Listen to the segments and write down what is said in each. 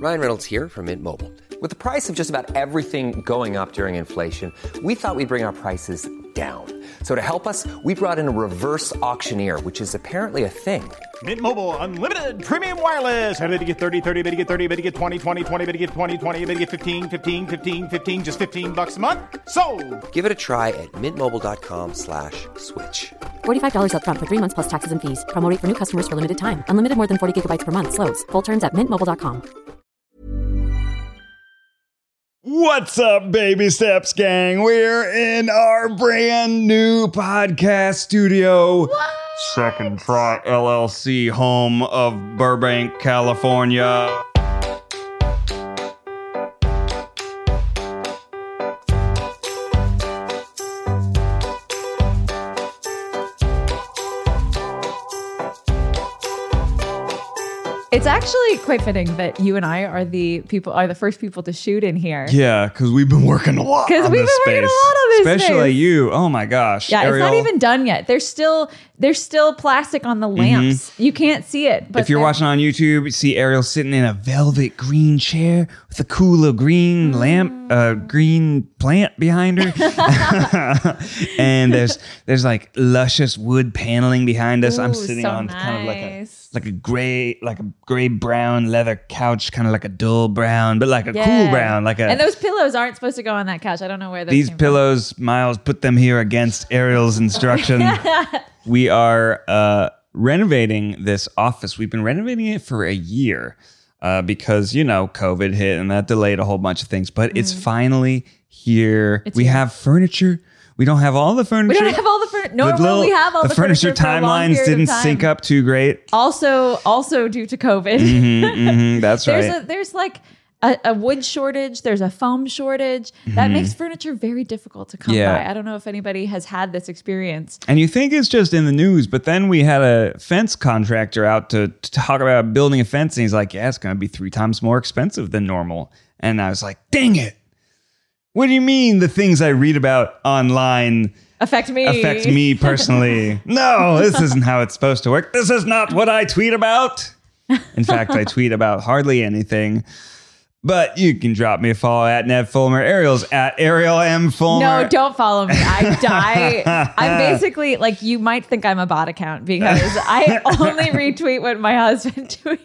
Ryan Reynolds here from Mint Mobile. With the price of just about everything going up during inflation, we thought we'd bring our prices down. So to help us, we brought in a reverse auctioneer, which is apparently a thing. Mint Mobile Unlimited Premium Wireless. How to get 30, 30, bit to get 30, bit to get 20, 20, 20, bit to get 20, 20, bit to get 15, 15, 15, 15, just $15 a month? Sold! Give it a try at mintmobile.com/switch. $45 up front for 3 months plus taxes and fees. Promo rate for new customers for limited time. Unlimited more than 40 gigabytes per month. Slows full terms at mintmobile.com. What's up, Baby Steps gang? We're in our brand new podcast studio. What? Second Try LLC, home of Burbank, California. It's actually quite fitting that you and I are the first people to shoot in here. Yeah, because we've been working a lot on this space. Because we've been working a lot on this Especially space. you. Oh my gosh. Yeah, Ariel. It's not even done yet. There's still plastic on the lamps. You can't see it. But if you're watching on YouTube, you see Ariel sitting in a velvet green chair with a cool little green green plant behind her. And there's like luscious wood paneling behind us. I'm sitting on kind of like a gray brown leather couch, kind of like a dull brown, but like a cool brown, And those pillows aren't supposed to go on that couch. I don't know where these pillows, Miles put them here against Ariel's instruction. We are renovating this office. We've been renovating it for a year because, COVID hit and that delayed a whole bunch of things. But it's finally here. We have furniture. We don't have all the furniture. We don't have all the furniture. Normally we have all the furniture. Timelines didn't sync up too great. Also due to COVID. That's right. There's like a wood shortage. There's a foam shortage. That makes furniture very difficult to come by. I don't know if anybody has had this experience. And you think it's just in the news, but then we had a fence contractor out to talk about building a fence. And he's like, yeah, it's going to be 3 times more expensive than normal. And I was like, dang it. What do you mean the things I read about online affect me personally? No, this isn't how it's supposed to work. This is not what I tweet about. In fact, I tweet about hardly anything. But you can drop me a follow at Ned Fulmer. Ariel's at Ariel M. Fulmer. No, don't follow me. I'm basically like, you might think I'm a bot account because I only retweet what my husband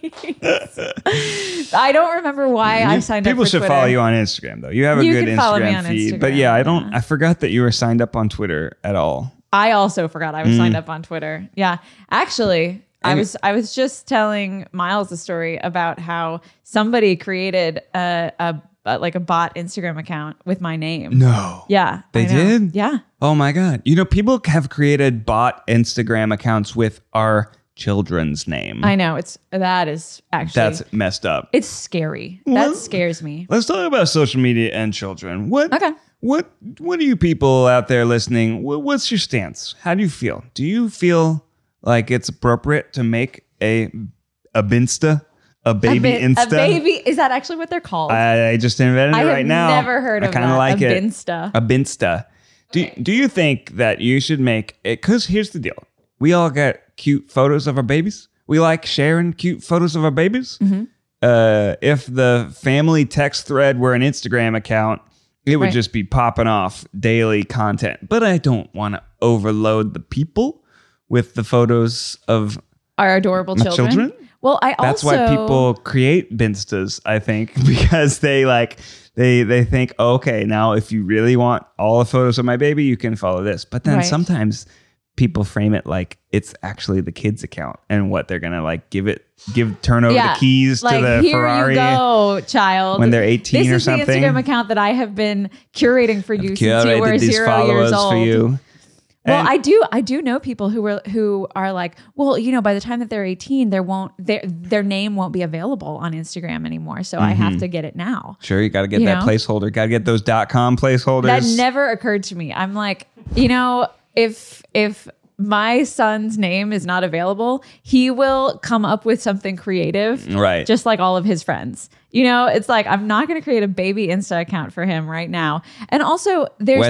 tweets. I don't remember why I signed up for Twitter. People should follow you on Instagram, though. You have a good Instagram feed. Instagram, but yeah, I forgot that you were signed up on Twitter at all. I also forgot I was signed up on Twitter. Yeah, actually. I was just telling Miles a story about how somebody created a bot Instagram account with my name. No. Yeah. They did? Yeah. Oh my God. People have created bot Instagram accounts with our children's name. I know. That's messed up. It's scary. That scares me. Let's talk about social media and children. What do you people out there listening? What's your stance? How do you feel? Do you feel like it's appropriate to make a Binsta, a baby Insta? A baby, is that actually what they're called? I just invented it right now. I have never heard of that. I kind of like it. Binsta. A Binsta. Do you think that you should make it? Because here's the deal. We all get cute photos of our babies. We like sharing cute photos of our babies. Mm-hmm. If the family text thread were an Instagram account, it would just be popping off daily content. But I don't want to overload the people with the photos of our adorable children. Well, that's why people create Binstas, I think, because they think, oh, okay, now if you really want all the photos of my baby, you can follow this. But then sometimes people frame it like it's actually the kid's account and what they're gonna turn over the keys to the Ferrari. Here you go, child. When they're 18 or something. This is the Instagram account that I have been curating for you since you were 0 years old. For you. Well, I do know people who are like, well, by the time that they're 18, their name won't be available on Instagram anymore. So I have to get it now. Sure, you got to get that placeholder. Got to get those .com placeholders. That never occurred to me. I'm like, if my son's name is not available, he will come up with something creative, right? Just like all of his friends. It's like, I'm not going to create a baby Insta account for him right now. And also, there's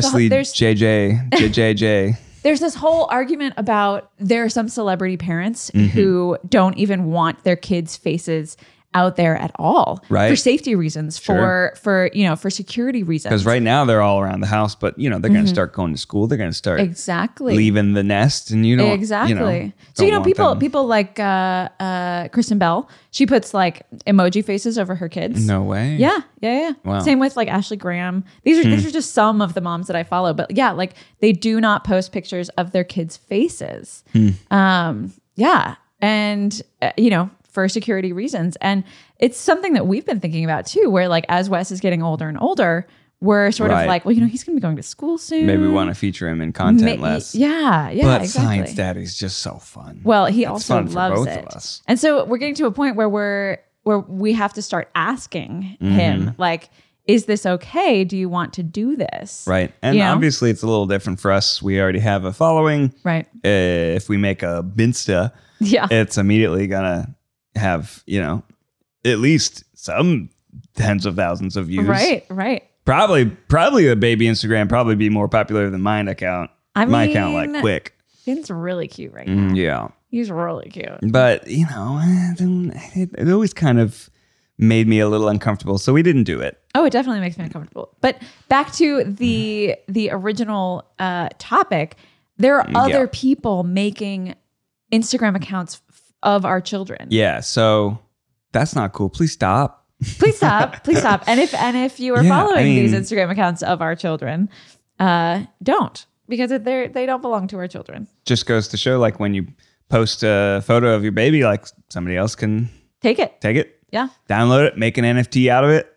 JJJ. There's this whole argument about there are some celebrity parents who don't even want their kids' faces out there at all Right. for safety reasons, Sure. for security reasons. Because right now they're all around the house, but they're going to start going to school. They're going to start Exactly. leaving the nest, and you don't Exactly. don't So want them. people like Kristen Bell. She puts like emoji faces over her kids. No way. Yeah. Wow. Same with like Ashley Graham. These are just some of the moms that I follow. But yeah, like they do not post pictures of their kids' faces. Yeah, and for security reasons, and it's something that we've been thinking about too. Where like as Wes is getting older and older, we're sort of Right. like, well, he's going to be going to school soon. Maybe we want to feature him in content less. Yeah, But exactly. Science Daddy's just so fun. Well, he It's also fun for loves both it. of us. And so we're getting to a point where we have to start asking him, like, is this okay? Do you want to do this? Right. And obviously it's a little different for us. We already have a following. Right. If we make a Binsta, Yeah. it's immediately going to have, at least some tens of thousands of views. Right. Probably the baby Instagram probably be more popular than mine account. My account, like, quick. Finn's really cute right now. Yeah. He's really cute. But, it always kind of made me a little uncomfortable. So we didn't do it. Oh, it definitely makes me uncomfortable. But back to the original topic, there are other people making Instagram accounts of our children. Yeah. So that's not cool. Please stop. Please stop. Please stop. And if you are Yeah, following I mean- these Instagram accounts of our children, don't, because they don't belong to our children. Just goes to show, like, when you post a photo of your baby, like, somebody else can Take it. take it, Yeah. download it, make an NFT out of it.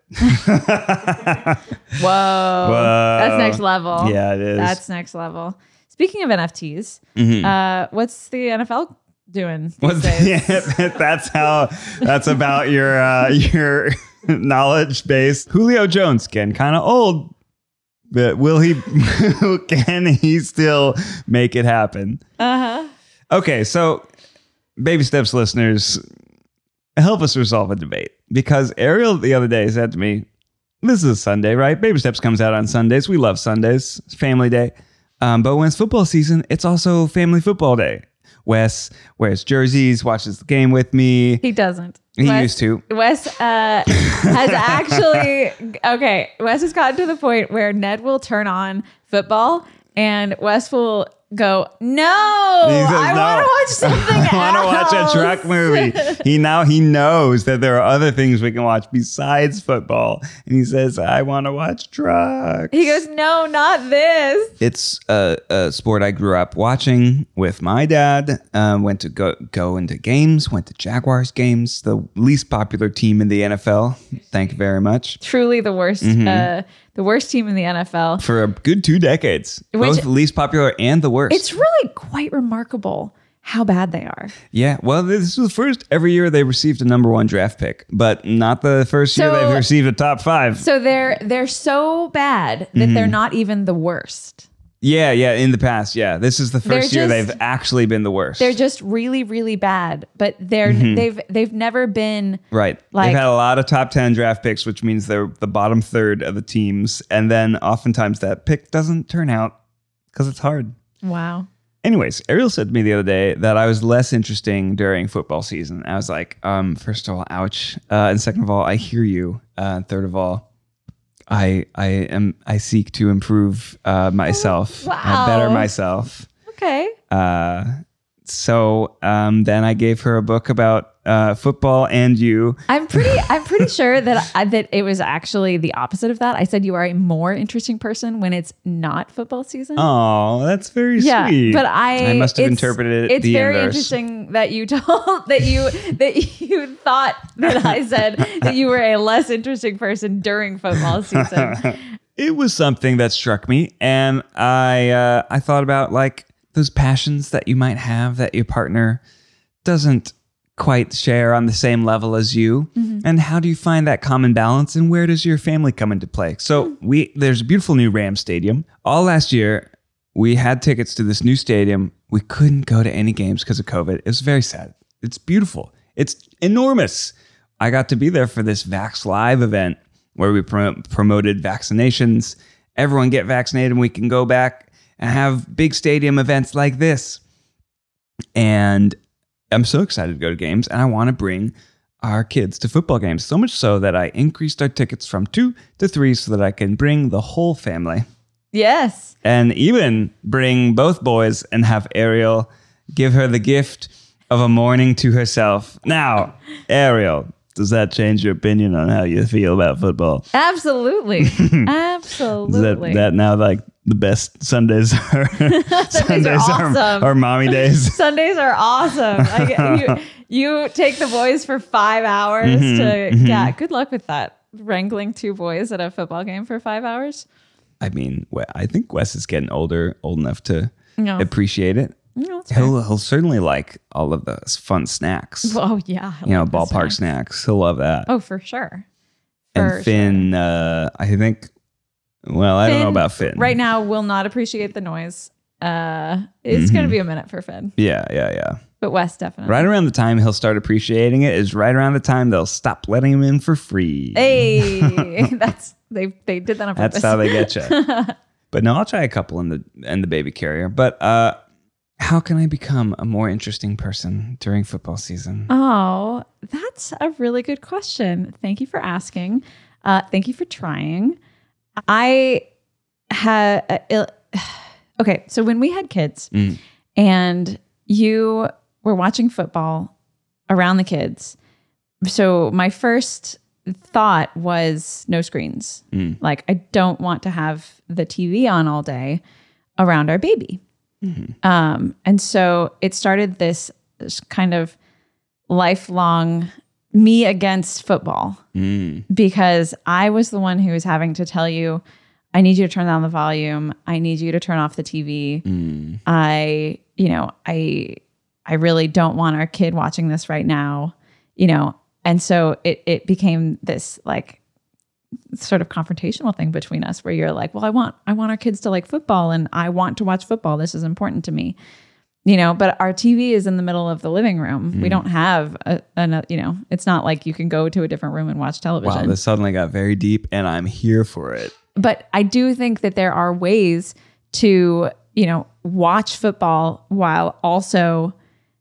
Whoa. That's next level. Yeah, it is. That's next level. Speaking of NFTs, what's the NFL doing these days? That's about your knowledge base. Julio Jones getting kind of old, but can he still make it happen? Okay, so Baby Steps listeners, help us resolve a debate, because Ariel the other day said to me, this is a Sunday, right? Baby Steps comes out on Sundays. We love Sundays. It's family day. But when it's football season, it's also family football day. Wes wears jerseys, watches the game with me. He doesn't. He used to. Wes has actually, Wes has gotten to the point where Ned will turn on football and Wes will go, no, He says, I "No, want to watch something I want to watch a else." truck movie. He knows that there are other things we can watch besides football. And he says, I want to watch trucks. He goes, no, not this. It's a sport I grew up watching with my dad. Went to go into games, went to Jaguars games, the least popular team in the NFL. Thank you very much. Truly the worst, the worst team in the NFL. For a good 2 decades. Both the least popular and the worst. It's really quite remarkable how bad they are. Yeah, well, this is the first every year they received a number 1 draft pick, but not the first year So- they've received a top 5. So they're so bad that they're not even the worst. Yeah, in the past, yeah. This is the first year just- they've actually been the worst. They're just really, really bad. But they've never been Right. like- They've had a lot of top 10 draft picks, which means they're the bottom third of the teams. And then oftentimes that pick doesn't turn out because it's hard. wow. Anyways, Ariel said to me the other day that I was less interesting during football season. I was like, first of all, ouch. And second of all, I hear you. Third of all, I seek to improve myself, Wow. better myself. Okay. So then I gave her a book about football and you. I'm pretty sure that it was actually the opposite of that. I said you are a more interesting person when it's not football season. Oh, that's very sweet. But I must have interpreted it It's the very inverse. interesting that you told that you thought that I said that you were a less interesting person during football season. It was something that struck me, and I thought about, like, those passions that you might have that your partner doesn't quite share on the same level as you. And how do you find that common balance, and where does your family come into play? So there's a beautiful new Rams stadium. All last year, we had tickets to this new stadium. We couldn't go to any games because of COVID. It was very sad. It's beautiful. It's enormous. I got to be there for this Vax Live event where we promoted vaccinations. Everyone get vaccinated and we can go back and have big stadium events like this. And I'm so excited to go to games, and I want to bring our kids to football games, so much so that I increased our tickets from 2 to 3 so that I can bring the whole family. Yes. And even bring both boys and have Ariel give her the gift of a morning to herself. Now, Ariel, does that change your opinion on how you feel about football? Absolutely. Absolutely. Is that now like the best Sundays are? Sundays are awesome. Are mommy days. Sundays are awesome. Like, you take the boys for 5 hours yeah, good luck with that. Wrangling 2 boys at a football game for 5 hours. I mean, I think Wes is getting old enough to appreciate it. No, He'll certainly like all of those fun snacks. Oh yeah. Ballpark snacks. He'll love that. Oh, for sure. And Finn, I think, well, I don't know about Finn. Right now will not appreciate the noise. It's going to be a minute for Finn. Yeah. But Wes definitely. Right around the time he'll start appreciating it is right around the time they'll stop letting him in for free. Hey, they did that on purpose. That's how they get you. But no, I'll try a couple in the baby carrier. But how can I become a more interesting person during football season? Oh, that's a really good question. Thank you for asking. Thank you for trying. Okay, so when we had kids and you were watching football around the kids, so my first thought was no screens. Like, I don't want to have the TV on all day around our baby. And so it started this kind of lifelong me against football because I was the one who was having to tell you, I need you to turn down the volume. I need you to turn off the TV. I really don't want our kid watching this right now, And so it became this like sort of confrontational thing between us where you're like, well, I want our kids to like football and I want to watch football. This is important to me, but our TV is in the middle of the living room. We don't have it's not like you can go to a different room and watch television. Wow, this suddenly got very deep and I'm here for it. But I do think that there are ways to, watch football while also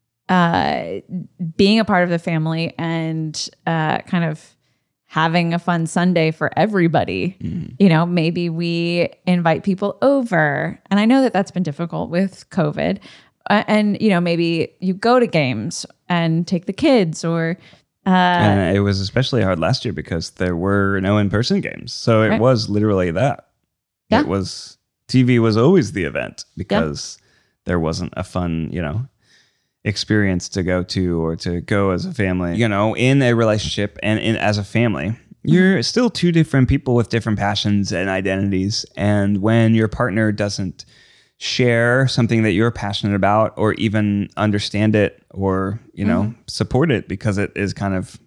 being a part of the family and kind of having a fun Sunday for everybody. Maybe we invite people over. And I know that that's been difficult with COVID. And, maybe you go to games and take the kids or... and it was especially hard last year because there were no in-person games. So it was literally that. Yeah. It was... TV was always the event because there wasn't a fun, experience to go to or to go as a family, in a relationship and as a family. You're still 2 different people with different passions and identities. And when your partner doesn't share something that you're passionate about or even understand it or, support it because it is kind of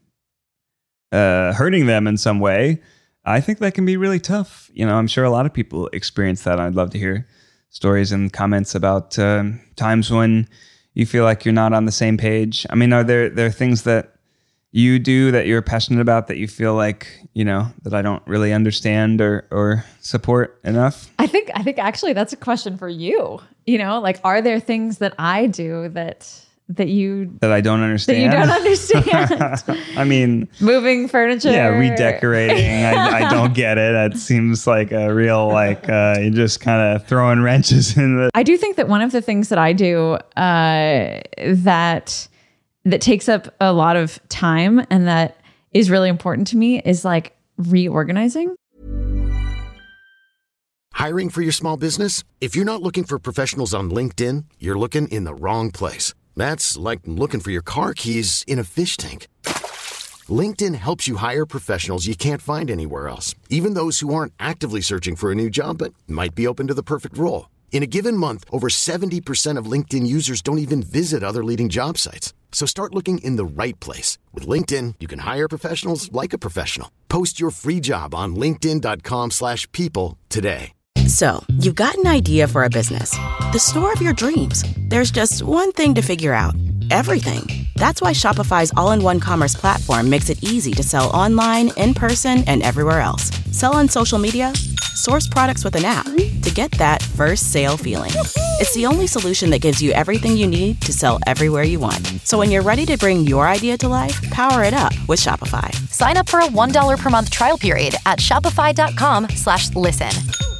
hurting them in some way, I think that can be really tough. I'm sure a lot of people experience that. I'd love to hear stories and comments about times when you feel like you're not on the same page. I mean, are there things that you do that you're passionate about that you feel like, that I don't really understand or support enough? I think actually that's a question for you. Are there things that I do that I don't understand? That you don't understand. I mean, moving furniture. Yeah, redecorating. I don't get it. It seems like a real you're just kind of throwing wrenches in the. I do think that one of the things that I do that takes up a lot of time and that is really important to me is like reorganizing. Hiring for your small business? If you're not looking for professionals on LinkedIn, you're looking in the wrong place. That's like looking for your car keys in a fish tank. LinkedIn helps you hire professionals you can't find anywhere else, even those who aren't actively searching for a new job but might be open to the perfect role. In a given month, over 70% of LinkedIn users don't even visit other leading job sites. So start looking in the right place. With LinkedIn, you can hire professionals like a professional. Post your free job on linkedin.com/people today. So, you've got an idea for a business. The store of your dreams. There's just one thing to figure out. Everything. That's why Shopify's all-in-one commerce platform makes it easy to sell online, in person, and everywhere else. Sell on social media, source products with an app to get that first sale feeling. It's the only solution that gives you everything you need to sell everywhere you want. So when you're ready to bring your idea to life, power it up with Shopify. Sign up for a $1 per month trial period at shopify.com/listen.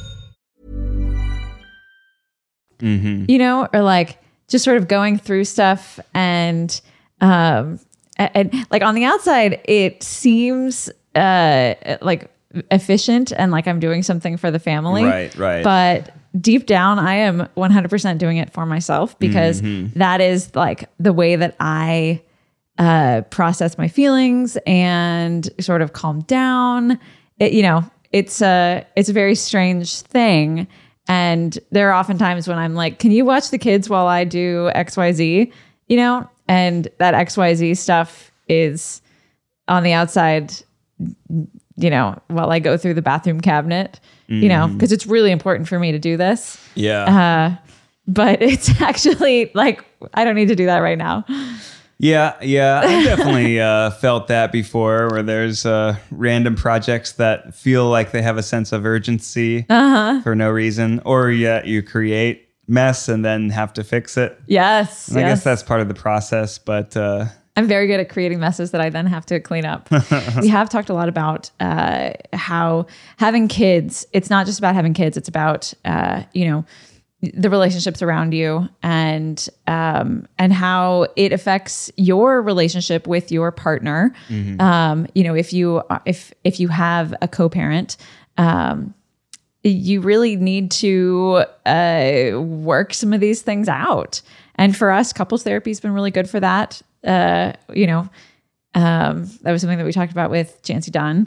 You know, or like just sort of going through stuff and like on the outside, it seems like efficient and like I'm doing something for the family. Right. But deep down, I am 100% doing it for myself because that is like the way that I process my feelings and sort of calm down. It's a very strange thing. And there are often times when I'm like, can you watch the kids while I do XYZ? And that XYZ stuff is on the outside, while I go through the bathroom cabinet, because it's really important for me to do this. Yeah. But it's actually like, I don't need to do that right now. Yeah. I've definitely felt that before, where there's random projects that feel like they have a sense of urgency for no reason, or you create mess and then have to fix it. Yes. And I guess that's part of the process, but I'm very good at creating messes that I then have to clean up. We have talked a lot about how having kids, it's not just about having kids, it's about the relationships around you and how it affects your relationship with your partner. If you have a co-parent, you really need to work some of these things out. And for us, couples therapy has been really good for that. That was something that we talked about with Chancey Dunn.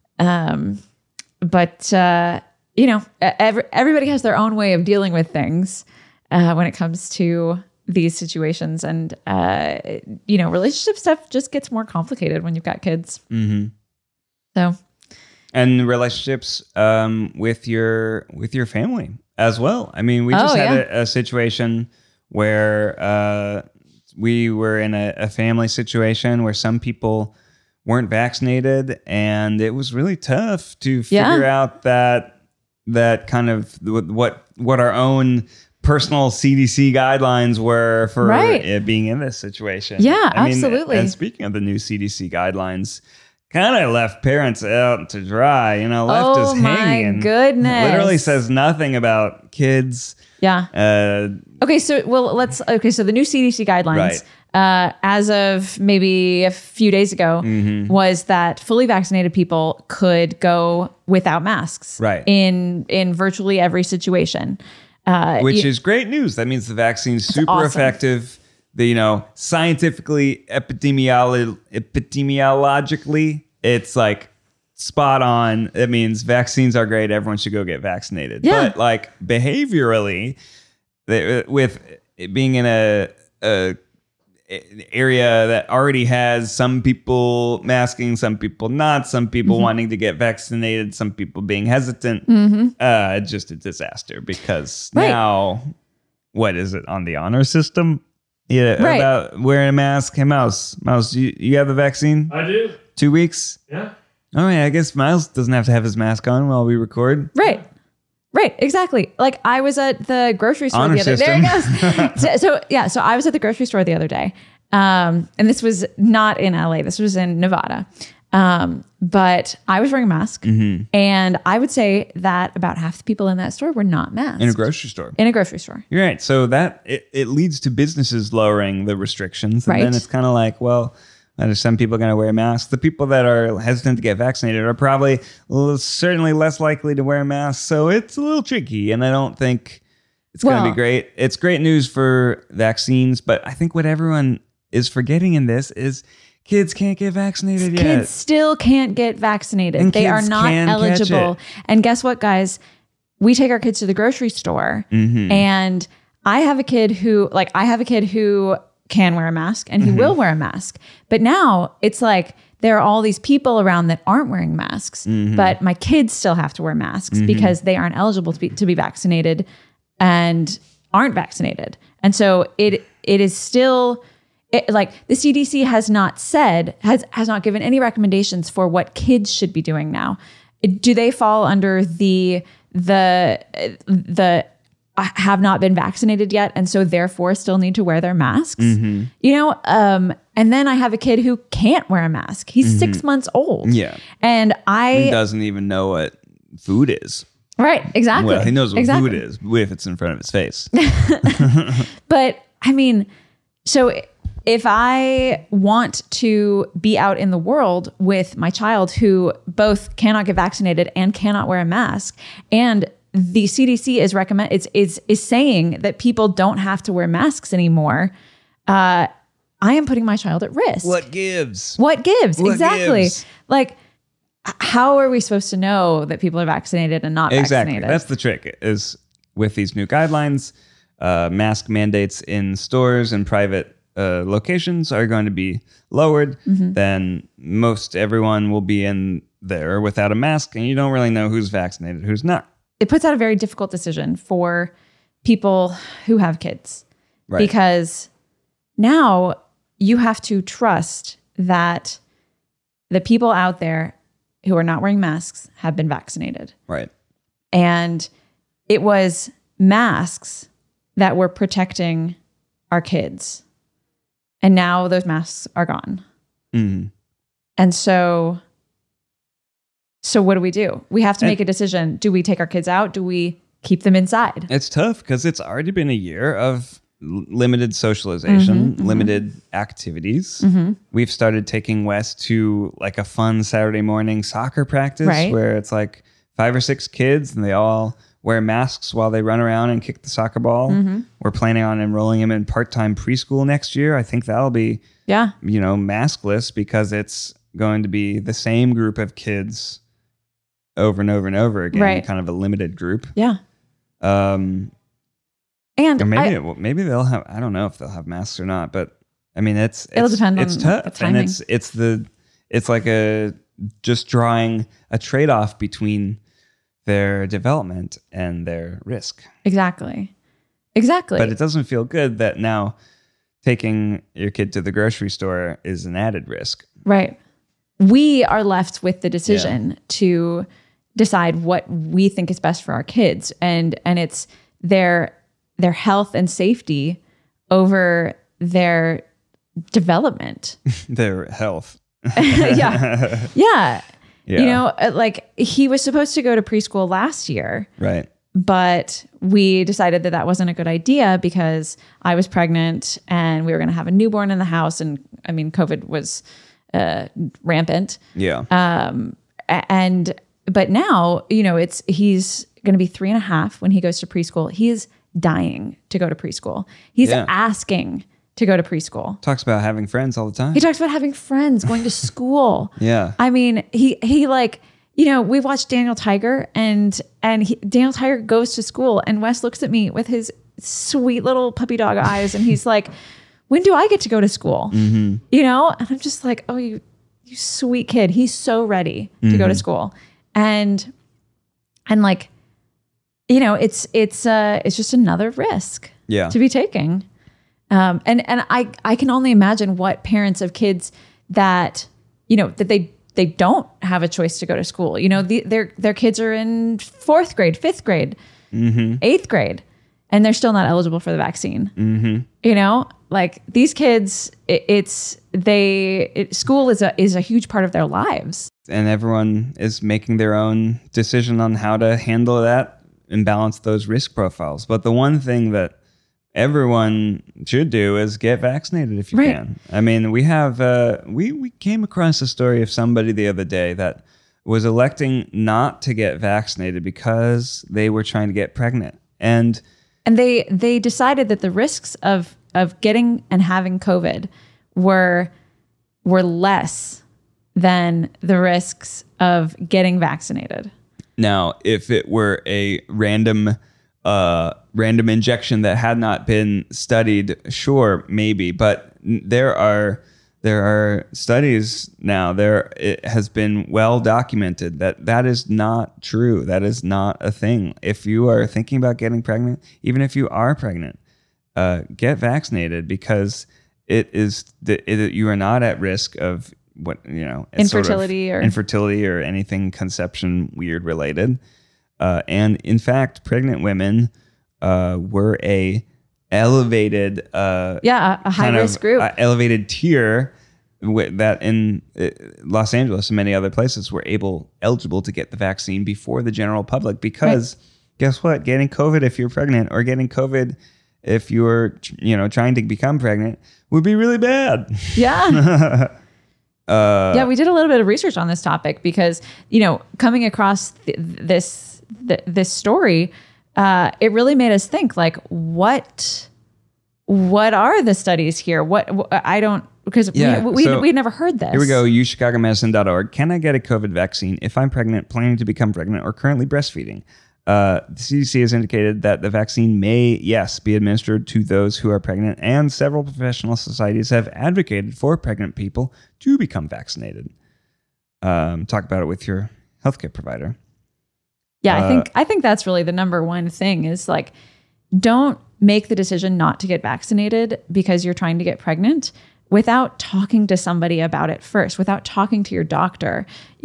Everybody has their own way of dealing with things when it comes to these situations. And, relationship stuff just gets more complicated when you've got kids. So. And relationships with your family as well. I mean, we just had a situation where we were in a family situation where some people weren't vaccinated, and it was really tough to figure out that kind of what our own personal CDC guidelines were for it being in this situation. Yeah, absolutely. And speaking of the new CDC guidelines, kind of left parents out to dry, left us hanging. Oh my goodness. It literally says nothing about kids. Yeah. So the new CDC guidelines, as of maybe a few days ago, was that fully vaccinated people could go without masks in virtually every situation. Which is great news. That means the vaccine's super effective. Scientifically, epidemiologically, it's like spot on. It means vaccines are great. Everyone should go get vaccinated. Yeah. But like behaviorally, with it being in an area that already has some people masking, some people not, some people wanting to get vaccinated, some people being hesitant, just a disaster because now, what is it on the honor system? Yeah, about wearing a mask. Hey, Mouse, you have the vaccine? I do. 2 weeks? Yeah. Oh, yeah, I guess Miles doesn't have to have his mask on while we record. Right, exactly. Like I was at the grocery store honor the other day. system. There he goes. So I was at the grocery store the other day. And this was not in LA. This was in Nevada. But I was wearing a mask, and I would say that about half the people in that store were not masked. In a grocery store. You're right. So that it leads to businesses lowering the restrictions. And then it's kind of like, well, are some people going to wear masks? The people that are hesitant to get vaccinated are probably certainly less likely to wear masks. So it's a little tricky. And I don't think it's going to be great. It's great news for vaccines. But I think what everyone is forgetting in this is kids can't get vaccinated yet. Kids still can't get vaccinated. And they are not eligible. And guess what, guys? We take our kids to the grocery store, and I have a kid who can wear a mask and he will wear a mask. But now it's like there are all these people around that aren't wearing masks, but my kids still have to wear masks because they aren't eligible to be vaccinated and aren't vaccinated. And so it is still like the CDC has not given any recommendations for what kids should be doing now. Do they fall under the have not been vaccinated yet, and so therefore still need to wear their masks. You know, and then I have a kid who can't wear a mask. He's 6 months old. Yeah. And He doesn't even know what food is. Right, exactly. Well, he knows what food is if it's in front of his face. But I mean, so if I want to be out in the world with my child who both cannot get vaccinated and cannot wear a mask, and the CDC is saying that people don't have to wear masks anymore, I am putting my child at risk. What gives? What gives? What Exactly. gives? Like, how are we supposed to know that people are vaccinated and not vaccinated? That's the trick, is with these new guidelines, mask mandates in stores and private locations are going to be lowered. Then most everyone will be in there without a mask, and you don't really know who's vaccinated, who's not. It puts out a very difficult decision for people who have kids. Right. Because now you have to trust that the people out there who are not wearing masks have been vaccinated. Right. And it was masks that were protecting our kids. And now those masks are gone. And so what do? We have to make a decision. Do we take our kids out? Do we keep them inside? It's tough because it's already been a year of limited socialization, limited activities. We've started taking Wes to like a fun Saturday morning soccer practice where it's like 5 or 6 kids and they all wear masks while they run around and kick the soccer ball. We're planning on enrolling him in part-time preschool next year. I think that'll be, maskless because it's going to be the same group of kids over and over and over again, kind of a limited group. Yeah. And or maybe they'll have, I don't know if they'll have masks or not, but I mean, it'll depend on tough. The timing. And it's like just drawing a trade-off between their development and their risk. Exactly. But it doesn't feel good that now taking your kid to the grocery store is an added risk. Right. We are left with the decision to decide what we think is best for our kids, and it's their health and safety over their development. Their health. Yeah. You know, like he was supposed to go to preschool last year. Right. But we decided that wasn't a good idea because I was pregnant and we were going to have a newborn in the house. And I mean, COVID was rampant. Yeah. But now, you know, he's going to be 3.5 when he goes to preschool. He is dying to go to preschool. He's asking to go to preschool. Talks about having friends all the time. He talks about having friends, going to school. Yeah. I mean, he like, you know, we watched Daniel Tiger and Daniel Tiger goes to school and Wes looks at me with his sweet little puppy dog eyes and he's like, when do I get to go to school? You know? And I'm just like, oh, you sweet kid. He's so ready to go to school. And like, you know, it's just another risk to be taking. And I can only imagine what parents of kids that, you know, that they don't have a choice to go to school. You know, their kids are in 4th grade, 5th grade, 8th grade, and they're still not eligible for the vaccine. You know, like these kids, school is a huge part of their lives. And everyone is making their own decision on how to handle that and balance those risk profiles. But the one thing that everyone should do is get vaccinated if you can. I mean, we have we came across a story of somebody the other day that was electing not to get vaccinated because they were trying to get pregnant, and they decided that the risks of getting and having COVID were less than the risks of getting vaccinated. Now, if it were a random injection that had not been studied, sure, maybe, but there are studies now. It has been well documented that is not true. That is not a thing. If you are thinking about getting pregnant, even if you are pregnant, get vaccinated because you are not at risk of infertility or anything conception weird related. And in fact, pregnant women were a elevated a high risk group, elevated tier that in Los Angeles and many other places were eligible to get the vaccine before the general public because guess what? Getting COVID if you're pregnant or getting COVID if you're trying to become pregnant would be really bad. Yeah. Yeah, we did a little bit of research on this topic because, coming across this story, it really made us think like, what are the studies here? We'd never heard this. Here we go. UChicagoMedicine.org. Can I get a COVID vaccine if I'm pregnant, planning to become pregnant, or currently breastfeeding? The CDC has indicated that the vaccine may, yes, be administered to those who are pregnant, and several professional societies have advocated for pregnant people to become vaccinated. Talk about it with your healthcare provider. Yeah, I think that's really the number one thing is like, don't make the decision not to get vaccinated because you're trying to get pregnant without talking to somebody about it first, without talking to your doctor.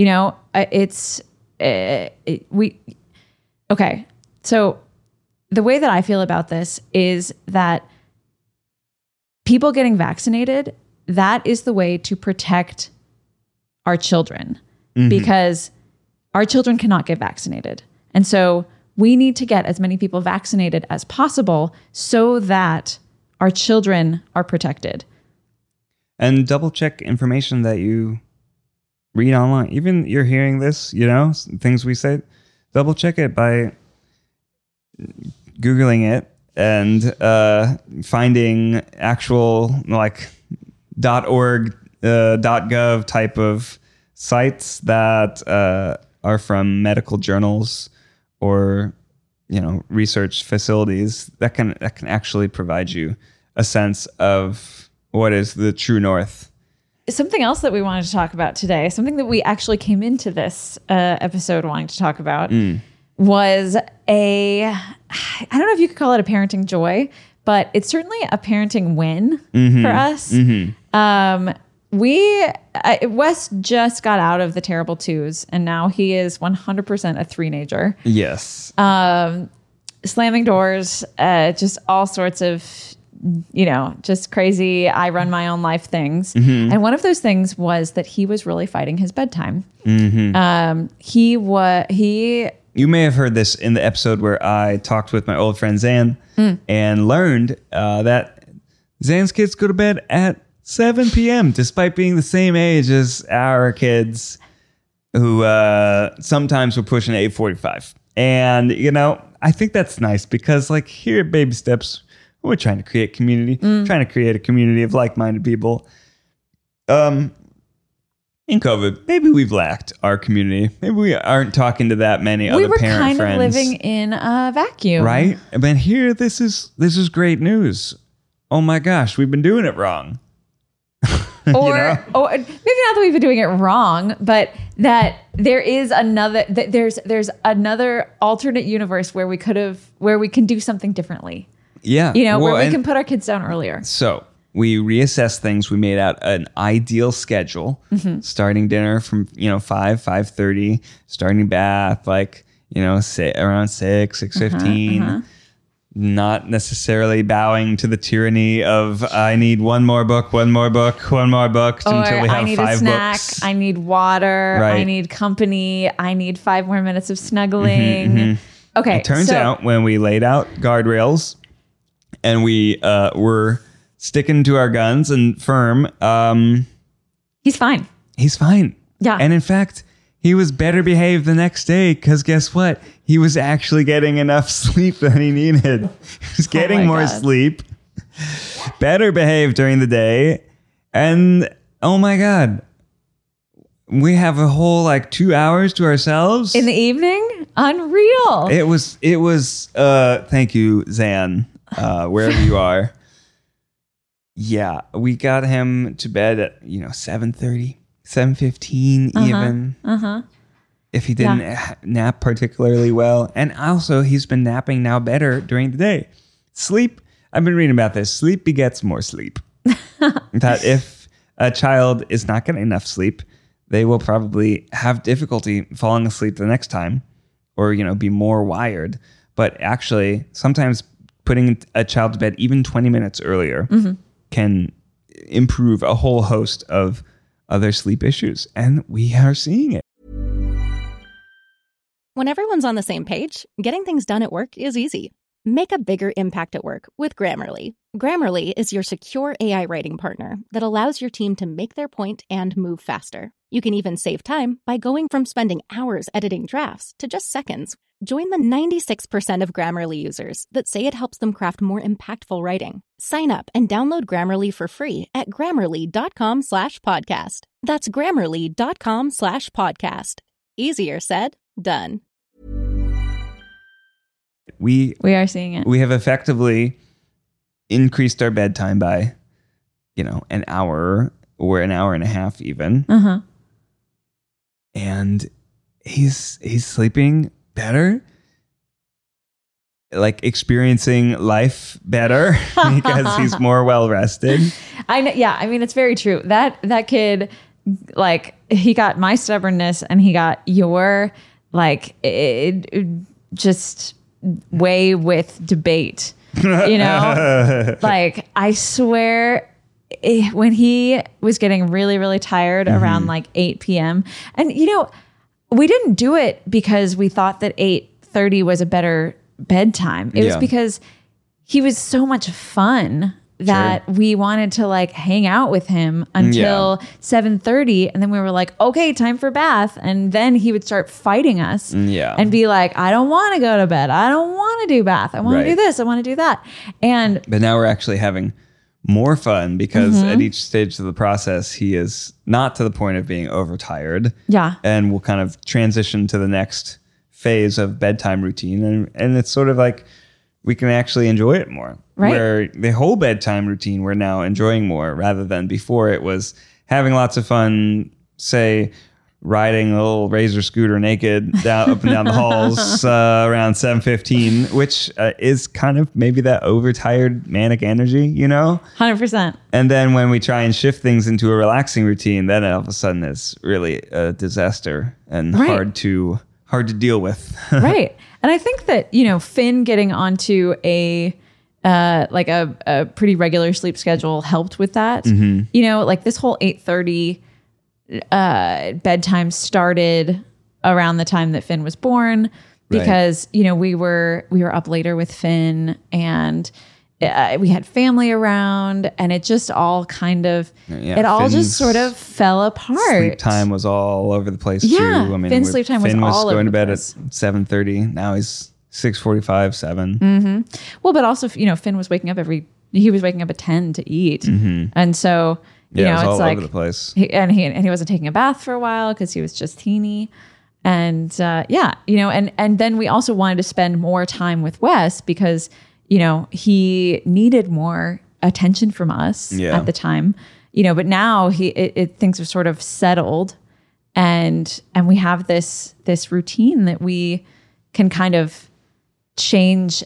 Okay, so the way that I feel about this is that people getting vaccinated, that is the way to protect our children because our children cannot get vaccinated. And so we need to get as many people vaccinated as possible so that our children are protected. And double check information that you read online. Even you're hearing this, things we say, double check it by Googling it and finding actual like .org, .gov type of sites that are from medical journals or research facilities that can actually provide you a sense of what is the true north. Something else that we wanted to talk about today, something that we actually came into this episode wanting to talk about was I don't know if you could call it a parenting joy, but it's certainly a parenting win for us. Wes just got out of the terrible twos and now he is 100% a three-nager. Yes. Slamming doors, just all sorts of, just crazy, I run my own life things. And one of those things was that he was really fighting his bedtime. You may have heard this in the episode where I talked with my old friend Zan and learned that Zan's kids go to bed at 7 p.m. despite being the same age as our kids who sometimes were pushing 8:45. And, I think that's nice because like here at Baby Steps, we're trying to create community, trying to create a community of like-minded people. In COVID, maybe we've lacked our community. Maybe we aren't talking to that many other parent friends. We were kind of living in a vacuum. Right? But here, this is great news. Oh my gosh, we've been doing it wrong. Or maybe not that we've been doing it wrong, but that there is there's another alternate universe where we can do something differently. Yeah. Where we can put our kids down earlier. So we reassessed things. We made out an ideal schedule, starting dinner from, 5:30, starting bath, like, around 6:15. Not necessarily bowing to the tyranny of I need one more book until we have 5 I need a snack, books. I need water, Right. I need company, I need 5 more minutes of snuggling. Okay. It turns out when we laid out guardrails and we were sticking to our guns and firm, he's fine. he's fine. Yeah. And in fact, he was better behaved the next day because guess what? He was actually getting enough sleep than he needed. He was getting more sleep, better behaved during the day. And oh my God, we have a whole 2 hours to ourselves. In the evening? Unreal. It was, thank you, Zan, wherever you are. Yeah, we got him to bed at, 7:30. 7:15 even. If he didn't nap particularly well. And also he's been napping now better during the day. Sleep, I've been reading about this. Sleep begets more sleep. That if a child is not getting enough sleep, they will probably have difficulty falling asleep the next time or, be more wired. But actually, sometimes putting a child to bed even 20 minutes earlier can improve a whole host of other sleep issues. And we are seeing it. When everyone's on the same page, getting things done at work is easy. Make a bigger impact at work with Grammarly. Grammarly is your secure AI writing partner that allows your team to make their point and move faster. You can even save time by going from spending hours editing drafts to just seconds. Join the 96% of Grammarly users that say it helps them craft more impactful writing. Sign up and download Grammarly for free at Grammarly.com/podcast. That's Grammarly.com/podcast. Easier said, done. We are seeing it. We have effectively increased our bedtime by, an hour or an hour and a half even. And he's sleeping better, like experiencing life better because he's more well rested. I know. Yeah. I mean, it's very true. That kid, like, he got my stubbornness and he got your, like, just way with debate, like, I swear when he was getting really, really tired around like 8 p.m. and, we didn't do it because we thought that 8:30 was a better bedtime. It was because he was so much fun that we wanted to like hang out with him until 7:30. And then we were like, okay, time for bath. And then he would start fighting us and be like, I don't want to go to bed. I don't want to do bath. I want to do this. I want to do that. But now we're actually having more fun because at each stage of the process, he is not to the point of being overtired. Yeah. And we'll kind of transition to the next phase of bedtime routine. And it's sort of like we can actually enjoy it more. Right. Where the whole bedtime routine we're now enjoying more rather than before it was having lots of fun, say, riding a little razor scooter naked up and down the halls around 7:15, which is kind of maybe that overtired manic energy, 100%. And then when we try and shift things into a relaxing routine, then all of a sudden it's really a disaster and hard to deal with. Right. And I think that, Finn getting onto a pretty regular sleep schedule helped with that. Like this whole 8:30 bedtime started around the time that Finn was born because we were up later with Finn and we had family around and it just all kind of all just sort of fell apart. Sleep time was all over the place too. I mean, Finn's sleep time was all over the place. Finn was going to bed at 7:30. Now he's 6:45, 7. Well, but also Finn was waking up at 10 to eat, and so. It was it's all like over the place. He wasn't taking a bath for a while because he was just teeny. And and then we also wanted to spend more time with Wes because, he needed more attention from us at the time, but now things have sort of settled and we have this routine that we can kind of change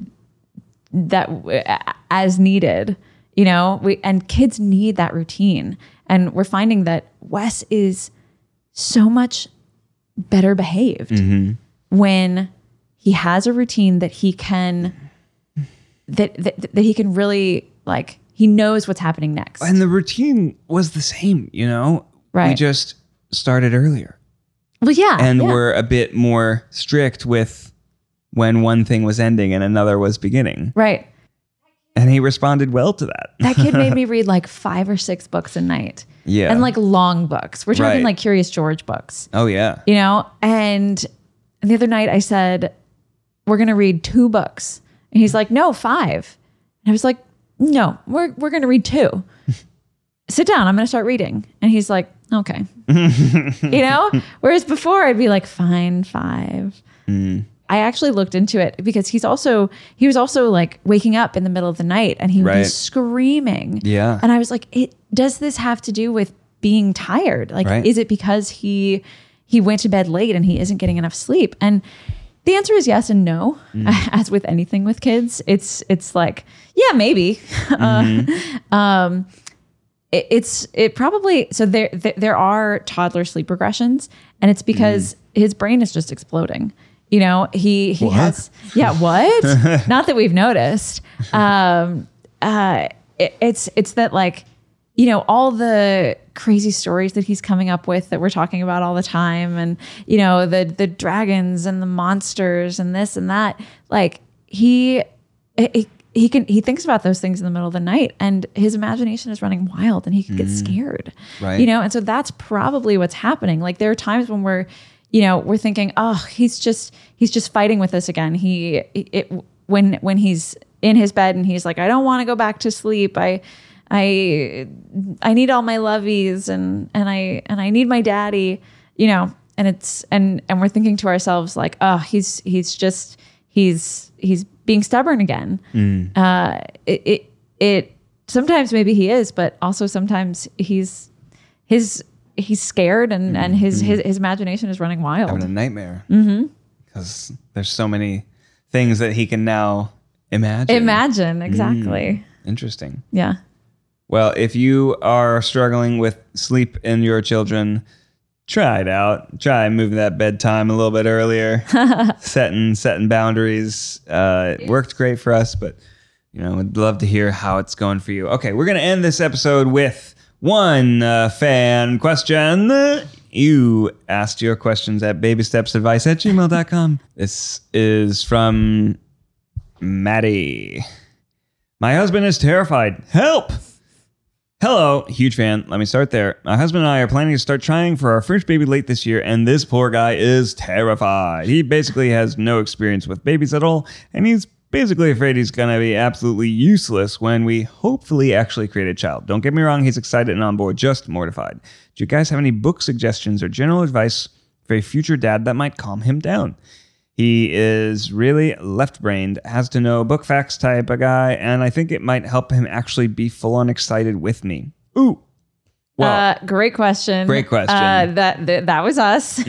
that as needed. And kids need that routine. And we're finding that Wes is so much better behaved when he has a routine that he can, that he can really, like, he knows what's happening next. And the routine was the same, Right. We just started earlier. Well, yeah. And we're a bit more strict with when one thing was ending and another was beginning. Right. And he responded well to that. That kid made me read like 5 or 6 books a night. Yeah. And like long books. We're talking like Curious George books. Oh, yeah. And the other night I said, we're going to read 2 books. And he's like, no, 5. And I was like, no, we're going to read 2. Sit down. I'm going to start reading. And he's like, okay. Whereas before I'd be like, fine, 5. I actually looked into it because he was also like waking up in the middle of the night and he would be screaming. Yeah. And I was like, does this have to do with being tired? Like, is it because he went to bed late and he isn't getting enough sleep? And the answer is yes and no. As with anything with kids, it's like, yeah, maybe. It probably, so there are toddler sleep regressions and it's because his brain is just exploding. You know, he has, what? Not that we've noticed. It's that like, you know, all the crazy stories that he's coming up with that we're talking about all the time, and, you know, the dragons and the monsters and this and that, like he thinks about those things in the middle of the night, and his imagination is running wild, and he could get scared, right? You know, and so that's probably what's happening. Like there are times when we're thinking, oh, he's just fighting with us again. When he's in his bed and he's like, I don't want to go back to sleep. I need all my lovies and I need my daddy, you know, and we're thinking to ourselves like, oh, he's being stubborn again. It sometimes maybe he is, but also sometimes he's scared and his imagination is running wild. Having a nightmare. Because there's so many things that he can now imagine. Exactly. Interesting. Yeah. Well, if you are struggling with sleep in your children, try it out. Try moving that bedtime a little bit earlier. setting boundaries. It worked great for us, but you know, we'd love to hear how it's going for you. Okay, we're gonna end this episode with one fan question. You asked your questions at babystepsadvice@gmail.com. This is from Maddie. My husband is terrified. Help! Hello, huge fan. Let me start there. My husband and I are planning to start trying for our first baby late this year, and this poor guy is terrified. He basically has no experience with babies at all, and he's basically afraid he's going to be absolutely useless when we hopefully actually create a child. Don't get me wrong, he's excited and on board, just mortified. Do you guys have any book suggestions or general advice for a future dad that might calm him down? He is really left-brained, has to know book facts type of guy, and I think it might help him actually be full-on excited with me. Ooh. Well, great question. Great question. That was us.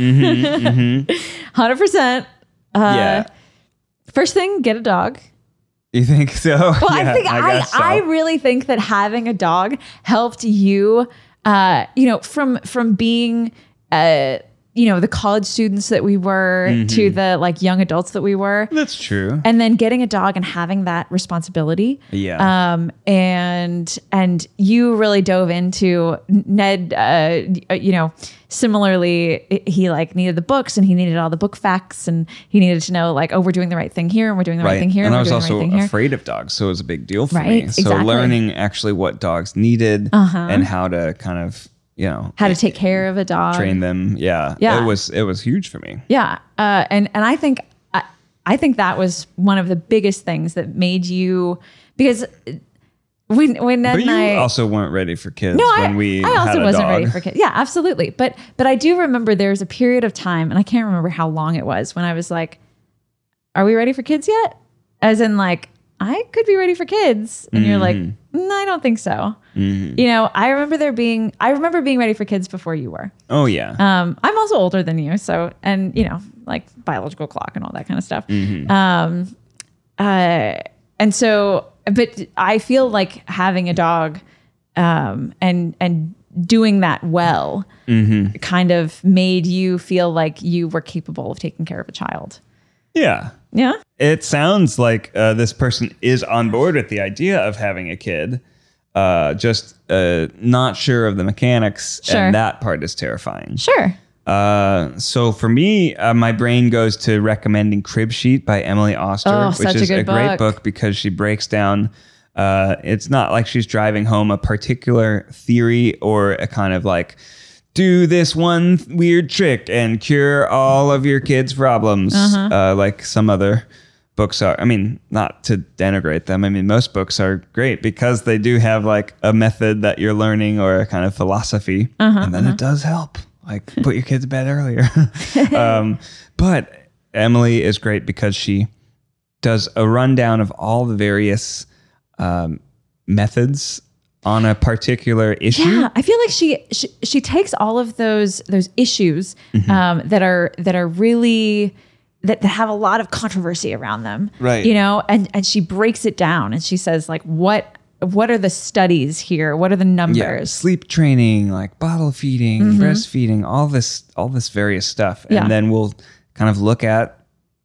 100%. Yeah. First thing, get a dog. You think so? Well, Yeah, I guess so. I really think that having a dog helped you, you know, from being, you know, the college students that we were to the like young adults that we were. That's true. And then getting a dog and having that responsibility. Yeah. And you really dove into Ned, you know, similarly, he like needed the books and he needed all the book facts and he needed to know like, oh, we're doing the right thing here and we're doing the right thing here. And I we're was doing the also right thing here. afraid of dogs, so it was a big deal for Right, me. So exactly. learning actually what dogs needed and how to kind of, you know, How to take care of a dog. train them. Yeah. Yeah. It was huge for me. Yeah. And I think that was one of the biggest things that made you, because when Ned But and you I also weren't ready for kids No, when we I had also a wasn't dog. ready for kids. Yeah, absolutely. But I do remember there was a period of time, and I can't remember how long it was, when I was like, are we ready for kids yet? As in like, I could be ready for kids. And you're like, no, I don't think so. You know, I remember being ready for kids before you were. Oh yeah. I'm also older than you. So, and you know, like biological clock and all that kind of stuff. And so, but I feel like having a dog, and doing that well, kind of made you feel like you were capable of taking care of a child. Yeah. Yeah. It sounds like this person is on board with the idea of having a kid, just not sure of the mechanics, Sure. and that part is terrifying. Sure. So for me, my brain goes to recommending Crib Sheet by Emily Oster, Oh, which such a is good great book. book because she breaks down. It's not like she's driving home a particular theory or a kind of like, do this one weird trick and cure all of your kids' problems, like some other books are. I mean, not to denigrate them. I mean, most books are great because they do have like a method that you're learning or a kind of philosophy, and then it does help. Like put your kids to bed earlier. But Emily is great because she does a rundown of all the various methods on a particular issue. Yeah, I feel like she takes all of those issues that are really that have a lot of controversy around them, Right. You know, and she breaks it down and she says like, what are the studies here? What are the numbers? Yeah, sleep training, like bottle feeding, breastfeeding, all this various stuff. Yeah. And then we'll kind of look at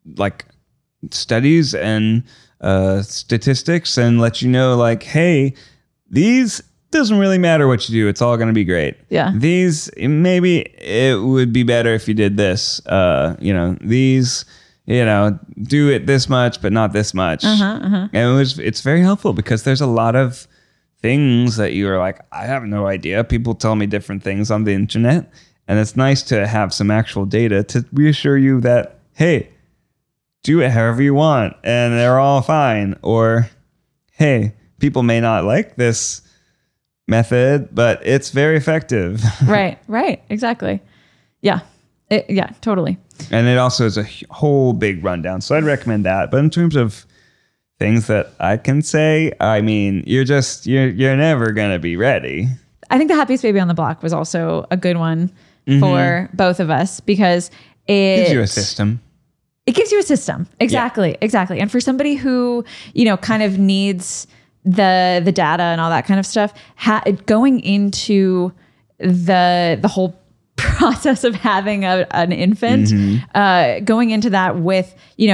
like studies and statistics and let you know like, hey, these doesn't really matter what you do. It's all going to be great. Yeah. These, maybe it would be better if you did this. These, do it this much, but not this much. And it's very helpful because there's a lot of things that you're like, I have no idea. People tell me different things on the internet. And it's nice to have some actual data to reassure you that, hey, do it however you want and they're all fine. Or, hey, people may not like this method, but it's very effective. Right. Exactly. Yeah. Totally. And it also is a whole big rundown. So I'd recommend that. But in terms of things that I can say, I mean, you're never going to be ready. I think the Happiest Baby on the Block was also a good one for both of us because it gives you a system. It gives you a system. Exactly. And for somebody who, kind of needs the data and all that kind of stuff, going into the whole process of having an infant, going into that with,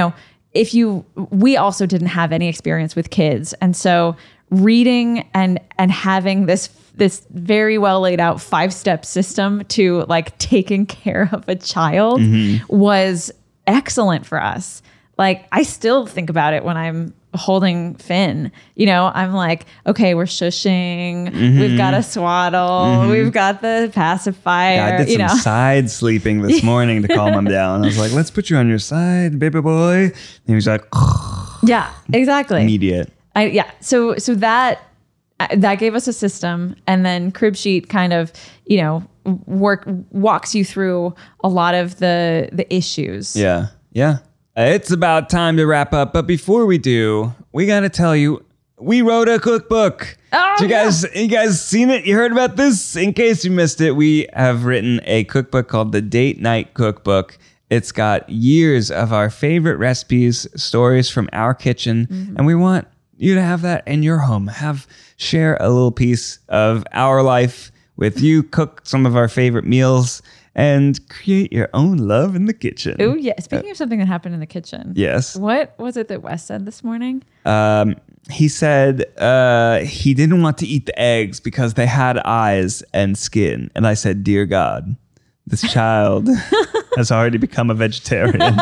we also didn't have any experience with kids. And so reading and having this very well laid out 5-step system to like taking care of a child was excellent for us. Like I still think about it when I'm holding Finn, I'm like, okay, we're shushing. We've got a swaddle. We've got the pacifier. Yeah, I did some side sleeping this morning to calm him down. I was like, let's put you on your side, baby boy. And he was like, yeah, exactly. Immediate. So that gave us a system, and then Crib Sheet kind of, walks you through a lot of the issues. Yeah. It's about time to wrap up, but before we do, we got to tell you, we wrote a cookbook. Oh, you guys seen it? You heard about this? In case you missed it, we have written a cookbook called the Date Night Cookbook. It's got years of our favorite recipes, stories from our kitchen, and we want you to have that in your home. Share a little piece of our life with you, cook some of our favorite meals, and create your own love in the kitchen. Oh, yeah. Speaking of something that happened in the kitchen. Yes. What was it that Wes said this morning? He said he didn't want to eat the eggs because they had eyes and skin. And I said, dear God, this child has already become a vegetarian.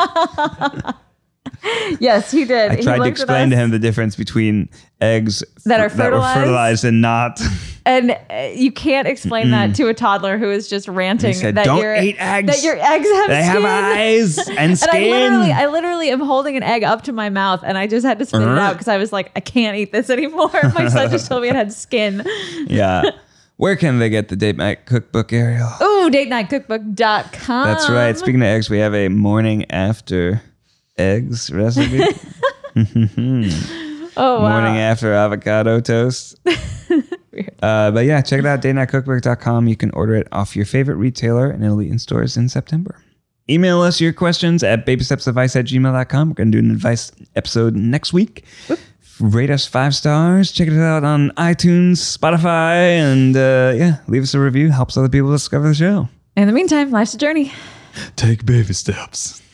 Yes, he did. I tried to explain to him the difference between eggs that were fertilized and not. And you can't explain that to a toddler who is just ranting said, that don't eat eggs. That your eggs have they skin. Have eyes and skin. And I literally am holding an egg up to my mouth, and I just had to spit it out because I was like, I can't eat this anymore. My son just told me it had skin. Yeah. Where can they get the Date Night Cookbook, Ariel? Oh, datenightcookbook.com. That's right. Speaking of eggs, we have a morning after eggs recipe. Oh, wow. Morning after avocado toast. But yeah, check it out, datenightcookbook.com. You can order it off your favorite retailer, and it'll be in stores in September. Email us your questions at babystepsadvice@gmail.com. We're going to do an advice episode next week. Whoop. Rate us 5 stars. Check it out on iTunes, Spotify, and leave us a review. Helps other people discover the show. In the meantime, life's a journey. Take baby steps.